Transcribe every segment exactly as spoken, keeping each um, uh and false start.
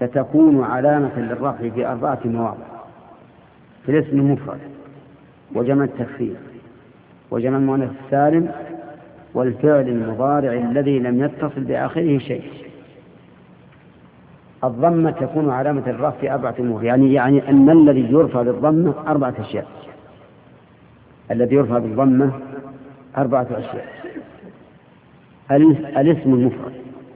فتكون علامة للرفع في أربعة مواضع: في الاسم المفرد، وجمع التكسير، وجمع المؤنث السالم، والفعل المضارع الذي لم يتصل بآخره شيء. الضمة تكون علامة الرفع في أربعة أمور، يعني يعني أن الذي يرفع بالضمة أربعة أشياء. الذي يرفع بالضمة أربعة أشياء: الاسم المفرد،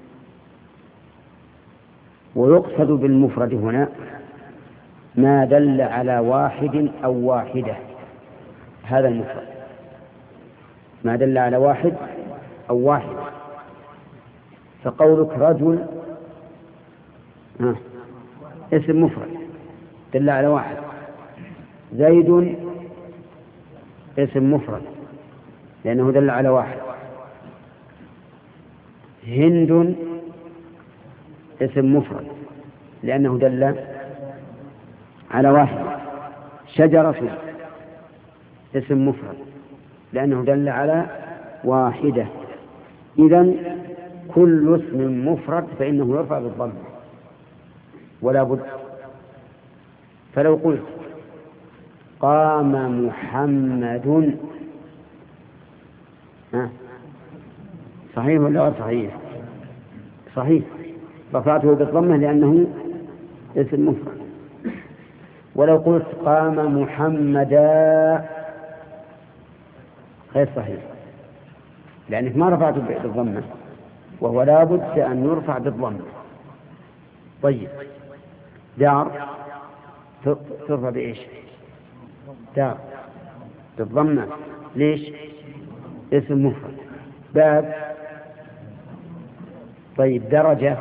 ويقصد بالمفرد هنا ما دل على واحد أو واحدة، هذا المفرد، ما دل على واحد أو واحدة. فقولك رجل ها اسم مفرد دل على واحد، زيد اسم مفرد لأنه دل على واحد، هند اسم مفرد لأنه دل على واحد، شجرة اسم مفرد لأنه دل على واحدة. إذن كل اسم مفرد فإنه يرفع بالضم ولا بد. فلو قلت قام محمد، ها صحيح ولا غير صحيح؟ صحيح، رفعته بالضمة لأنه اسم مفرد. ولو قلت قام محمدا غير صحيح، لأنك ما رفعته بالضمة، وهو لا بد أن يرفع بالضمة. طيب، دار ترفع بإيش؟ دار بالضمة، ليش؟ اسم مفرد. باب. طيب، درجة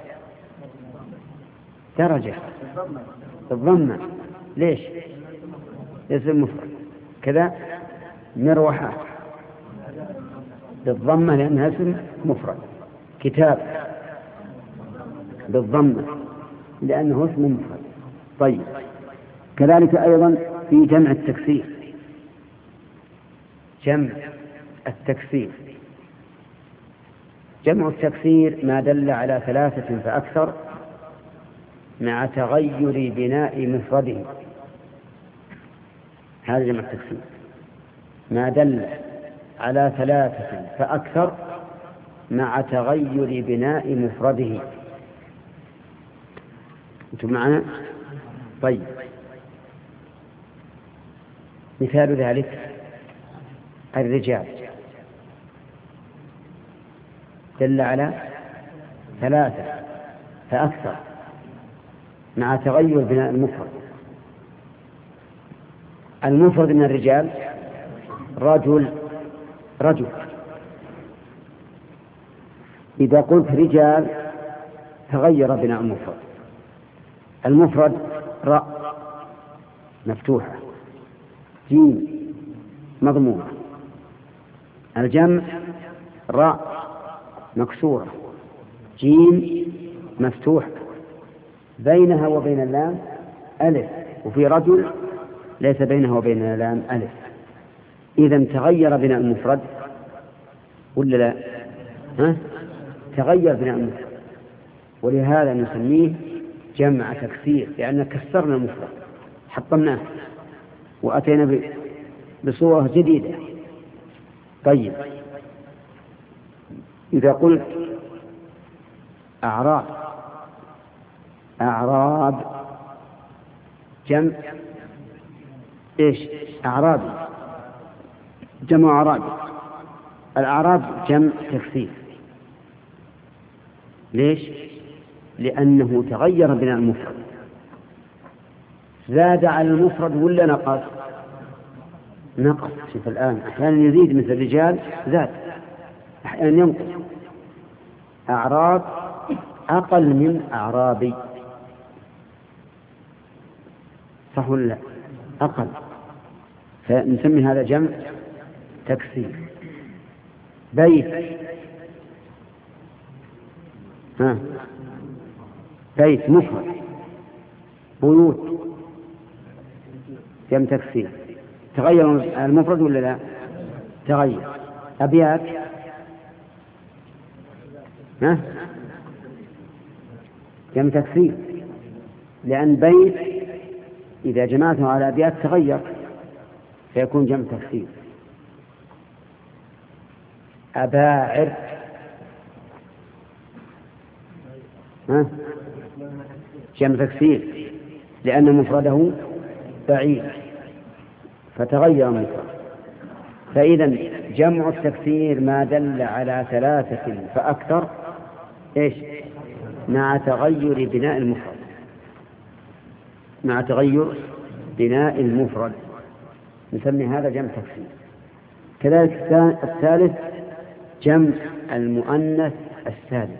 درجة بالضمة، ليش؟ اسم مفرد. كذا مروحة بالضمة لأنها اسم مفرد. كتاب بالضمة لأنه اسم مفرد. طيب، كذلك أيضا في جمع التكسير. جمع التكسير جمع التكسير ما دل على ثلاثة فأكثر مع تغير بناء مفرده. هذا جمع التكسير، ما دل على ثلاثة فأكثر مع تغير بناء مفرده. أنتم معنا؟ طيب، مثال ذلك الرجال دل على ثلاثة فأكثر مع تغير بناء المفرد. المفرد من الرجال رجل رجل. إذا قلت رجال تغير بناء المفرد. المفرد راء مفتوحة، جيم مضمومة. الجمع راء مكسورة، جيم مفتوحة، بينها وبين اللام ألف، وفي رجل ليس بينها وبين اللام ألف. إذن تغير بناء المفرد ولا لا؟ ها؟ تغير بناء المفرد، ولهذا نسميه جمع تكسير، لأن كسرنا المفرد، حطمناه وأتينا بصورة جديدة. طيب، إذا قلت أعراب أعراب جمع إيش؟ أعرابي، جمع أعرابي. الأعراب جمع تكسير، ليش؟ لأنه تغير بناء المفرد. زاد على المفرد ولا نقص؟ نقص. شوف الآن، أحيانا يزيد مثل الرجال زاد، أحيانا ينقص. أعراب أقل من أعرابي، صح ولا لا؟ أقل، فنسمي هذا جمع تكسير. بيت ها بيت مفرد، بيوت جمع تكسير. تغير المفرد ولا لا؟ تغير. أبيات ها جمع تكسير، لأن بيت إذا جمعته على أبيات تغير فيكون جمع تكسير. أباعر ها؟ جمع تكسير لأن مفرده بعيد فتغير مفرد. فإذا جمع التكسير ما دل على ثلاثة فأكثر إيش؟ مع تغير بناء المفرد مع تغير بناء المفرد نسمي هذا جمع تكسير. كذلك الثالث جمع المؤنث السالم.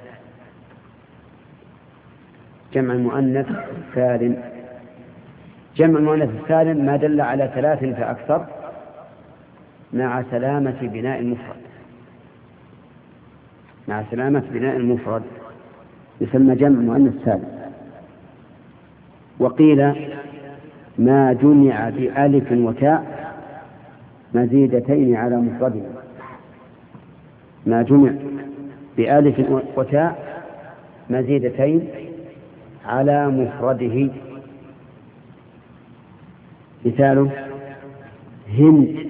جمع المؤنث السالم جمع المؤنث السالم ما دل على ثلاث فأكثر مع سلامة بناء المفرد مع سلامة بناء المفرد يسمى جمع مؤنث سالم. وقيل ما جمع بألف وتاء مزيدتين على مفرده. ما جمع بألف وتاء مزيدتين على مفرده. مثاله هند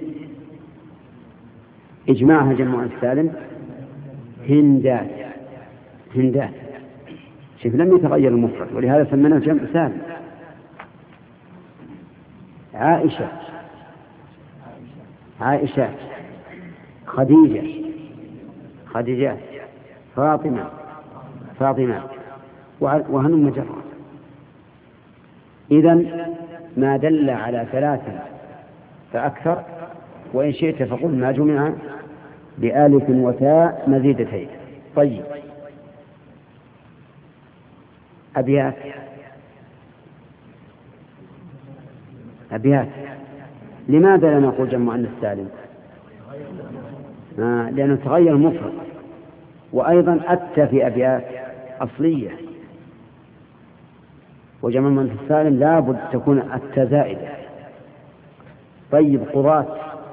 إجماعها جمع مؤنث سالم هندات هندات شوف لم يتغير المفرد ولهذا سميناه جمع سالم. عائشة عائشات خديجة خديجات فاطمة فاطمة وهن مجرد. إذن ما دل على ثلاثة فأكثر وإن شئت فقل ما جمع بآلف وتاء مزيدتين. طيب أبيات أبيات لماذا لا نقول جمع مؤنث سالم؟ آه لأنه تغير المفرد وأيضا أتى في أبيات أصلية وجمع مؤنث سالم لا بد تكون أتى زائدة. طيب قضاة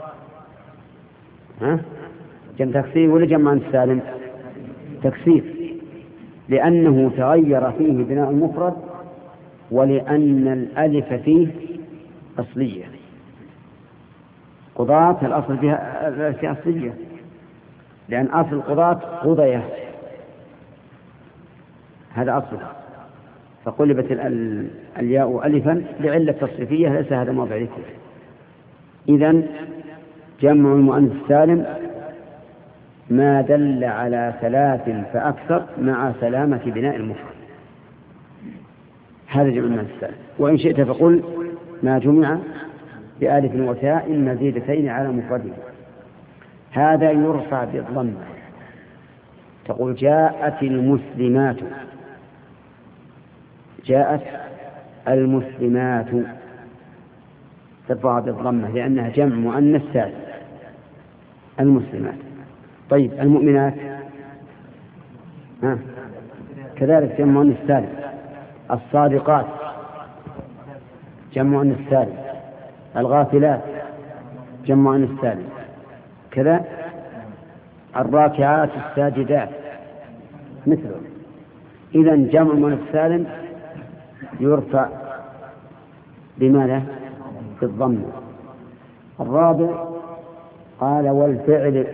ها جمع تكسير ولا جمع مؤنث سالم؟ تكسير لأنه تغير فيه بناء المفرد ولأن الألف فيه أصلية. قضاة الأصل فيها في أصلية لأن أصل القضاة قضية هذا أصلها فقلبت الياء ألفا لعلة تصريفية ليس هذا موضع ذكر. إذن جمع المؤنث السالم ما دل على ثلاث فأكثر مع سلامة بناء المفرد هذا جمع المؤنث السالم. وإن شئت فقل ما جمع بآلف وتاء مزيدتين على مفرده. هذا يرفع بالضمة تقول جاءت المسلمات جاءت المسلمات ترفع بالضمة لأنها جمع مؤنث سالم المسلمات. طيب المؤمنات ها كذلك جمع مؤنث سالم. الصادقات جمع مؤنث سالم. الغافلات جمع مؤنث سالم كذا. الراكعات الساجدات مثله. إذن جمع مؤنث سالم يرفع بماذا؟ بالضم. الرابع قال والفعل